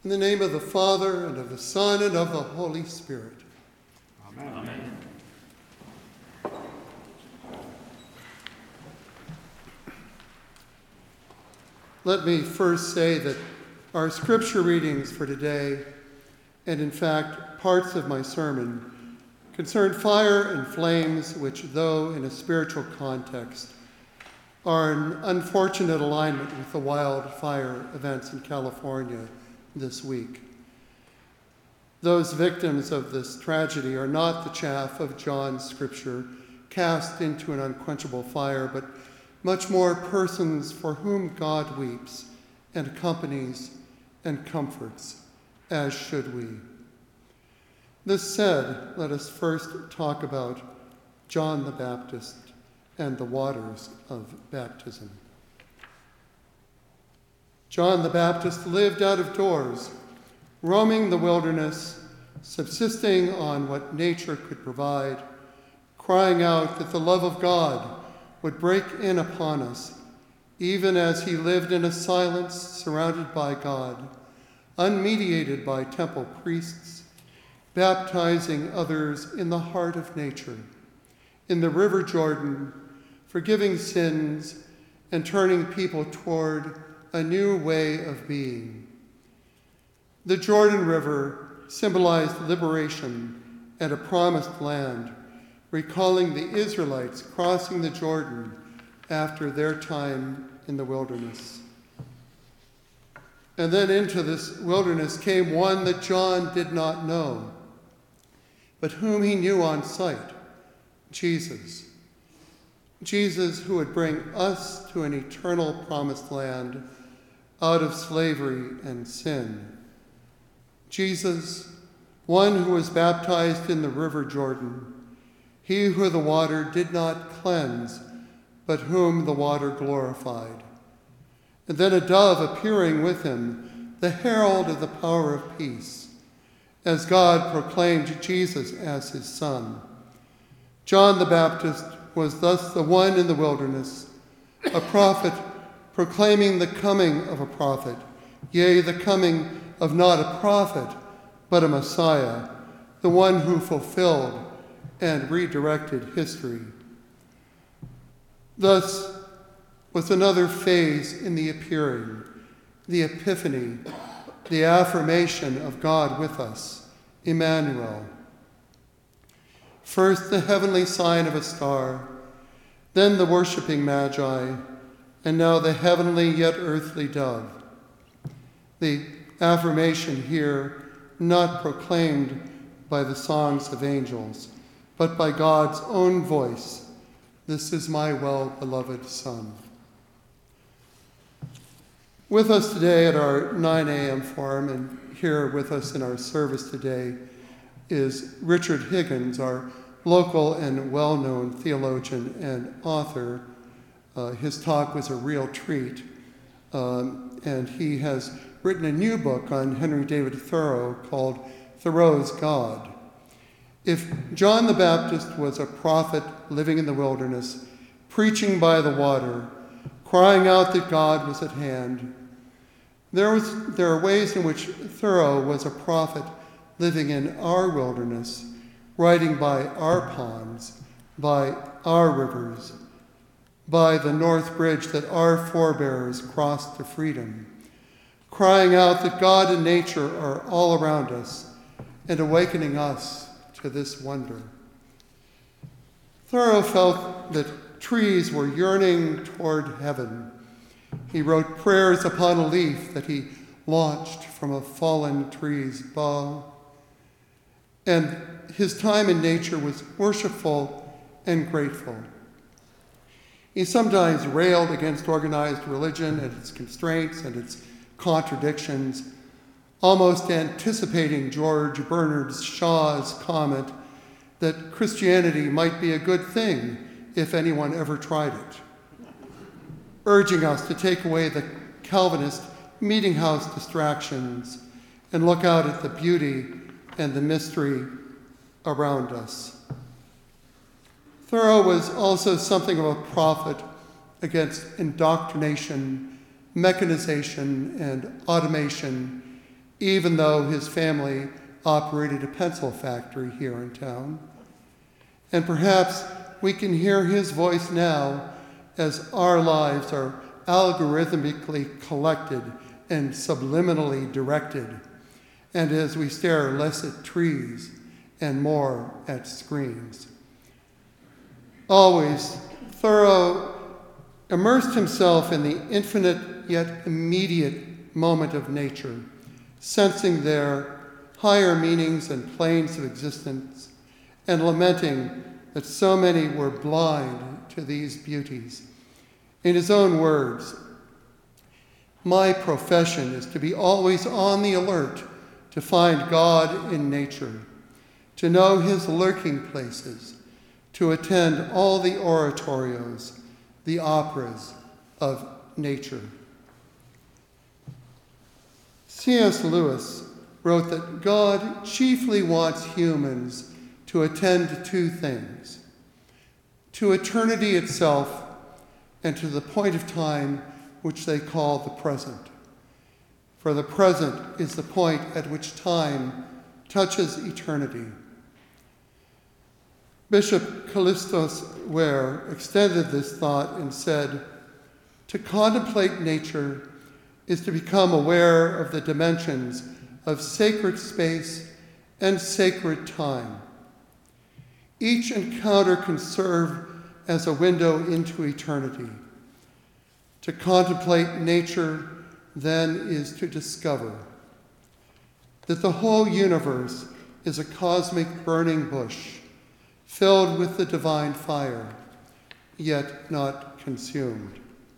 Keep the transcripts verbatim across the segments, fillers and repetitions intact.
In the name of the Father, and of the Son, and of the Holy Spirit. Amen. Amen. Let me first say that our scripture readings for today, and in fact parts of my sermon, concern fire and flames, which, though in a spiritual context, are an unfortunate alignment with the wildfire events in California this week. Those victims of this tragedy are not the chaff of John's scripture cast into an unquenchable fire, but much more persons for whom God weeps and accompanies and comforts, as should we. This said, let us first talk about John the Baptist and the waters of baptism. John the Baptist lived out of doors, roaming the wilderness, subsisting on what nature could provide, crying out that the love of God would break in upon us, even as he lived in a silence surrounded by God, unmediated by temple priests, baptizing others in the heart of nature, in the river Jordan, forgiving sins and turning people toward a new way of being. The Jordan River symbolized liberation and a promised land, recalling the Israelites crossing the Jordan after their time in the wilderness. And then into this wilderness came one that John did not know, but whom he knew on sight, Jesus. Jesus, who would bring us to an eternal promised land out of slavery and sin. Jesus, one who was baptized in the river Jordan, he who the water did not cleanse, but whom the water glorified. And then a dove appearing with him, the herald of the power of peace, as God proclaimed Jesus as his son. John the Baptist was thus the one in the wilderness, a prophet proclaiming the coming of a prophet, yea, the coming of not a prophet, but a Messiah, the one who fulfilled and redirected history. Thus was another phase in the appearing, the epiphany, the affirmation of God with us, Emmanuel. First the heavenly sign of a star, then the worshiping magi, and now the heavenly yet earthly dove. The affirmation here not proclaimed by the songs of angels, but by God's own voice, "This is my well-beloved Son." With us today at our nine a.m. forum, and here with us in our service today, is Richard Higgins, our local and well-known theologian and author. Uh, his talk was a real treat, um, and he has written a new book on Henry David Thoreau called Thoreau's God. If John the Baptist was a prophet living in the wilderness, preaching by the water, crying out that God was at hand, there, was, there are ways in which Thoreau was a prophet living in our wilderness, writing by our ponds, by our rivers, by the North Bridge that our forebears crossed to freedom, crying out that God and nature are all around us and awakening us to this wonder. Thoreau felt that trees were yearning toward heaven. He wrote prayers upon a leaf that he launched from a fallen tree's bough. And his time in nature was worshipful and grateful. He sometimes railed against organized religion and its constraints and its contradictions, almost anticipating George Bernard Shaw's comment that Christianity might be a good thing if anyone ever tried it, urging us to take away the Calvinist meeting house distractions and look out at the beauty and the mystery around us. Thoreau was also something of a prophet against indoctrination, mechanization, and automation even though his family operated a pencil factory here in town. And perhaps we can hear his voice now as our lives are algorithmically collected and subliminally directed, and as we stare less at trees and more at screens. Always, Thoreau immersed himself in the infinite yet immediate moment of nature, sensing their higher meanings and planes of existence, and lamenting that so many were blind to these beauties. In his own words, "My profession is to be always on the alert to find God in nature, to know his lurking places, to attend all the oratorios, the operas of nature." C S Lewis wrote that God chiefly wants humans to attend to two things: to eternity itself and to the point of time which they call the present. For the present is the point at which time touches eternity. Bishop Callistos Ware extended this thought and said, "To contemplate nature is to become aware of the dimensions of sacred space and sacred time. Each encounter can serve as a window into eternity. To contemplate nature, then, is to discover that the whole universe is a cosmic burning bush, filled with the divine fire, yet not consumed."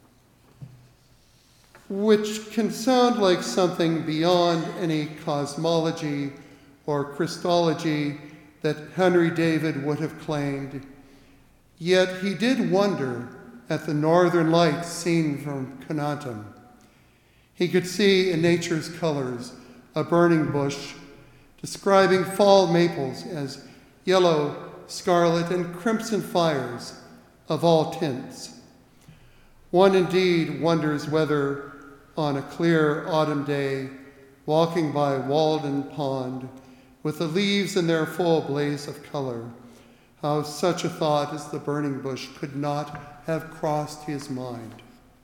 Which can sound like something beyond any cosmology or Christology that Henry David would have claimed. Yet he did wonder at the northern lights seen from Conatum. He could see in nature's colors a burning bush, describing fall maples as yellow, scarlet, and crimson fires of all tints. One indeed wonders whether, on a clear autumn day, walking by Walden Pond, with the leaves in their full blaze of color, how such a thought as the burning bush could not have crossed his mind.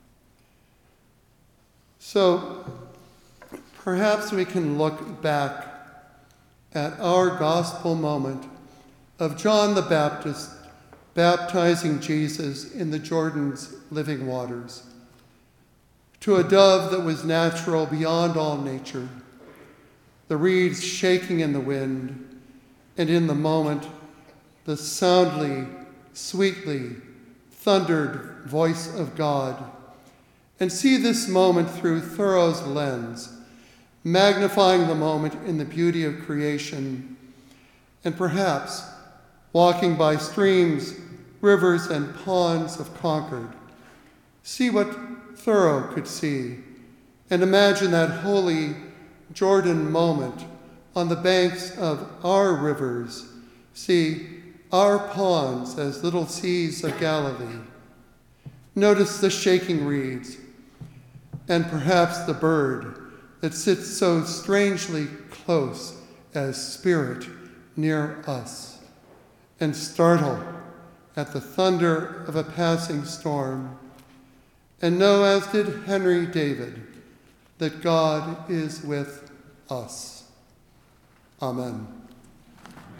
So perhaps we can look back at our gospel moment of John the Baptist baptizing Jesus in the Jordan's living waters, to a dove that was natural beyond all nature, the reeds shaking in the wind, and in the moment, the soundly, sweetly thundered voice of God, and see this moment through Thoreau's lens, magnifying the moment in the beauty of creation, and perhaps walking by streams, rivers, and ponds of Concord, see what Thoreau could see, and imagine that holy Jordan moment on the banks of our rivers, see our ponds as little seas of Galilee. Notice the shaking reeds, and perhaps the bird that sits so strangely close as spirit near us, and startle at the thunder of a passing storm, and know, as did Henry David, that God is with us. Amen.